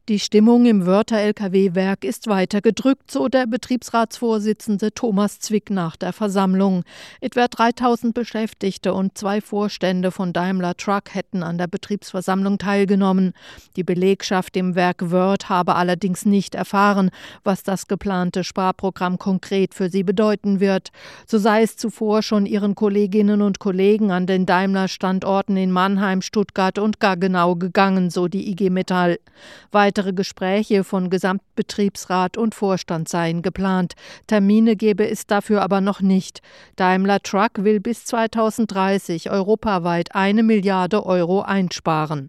Die Stimmung im Wörther-Lkw-Werk ist weiter gedrückt, so der Betriebsratsvorsitzende Thomas Zwick nach der Versammlung. Etwa 3000 Beschäftigte und 2 Vorstände von Daimler Truck hätten an der Betriebsversammlung teilgenommen. Die Belegschaft im Werk Wörth habe allerdings nicht erfahren, was das geplante Sparprogramm konkret für sie bedeuten wird. So sei es zuvor schon ihren Kolleginnen und Kollegen an den Daimler-Standorten in Mannheim, Stuttgart und Gaggenau gegangen, so die IG Metall. Weitere Gespräche von Gesamtbetriebsrat und Vorstand seien geplant. Termine gebe es dafür aber noch nicht. Daimler Truck will bis 2030 europaweit 1 Milliarde Euro einsparen.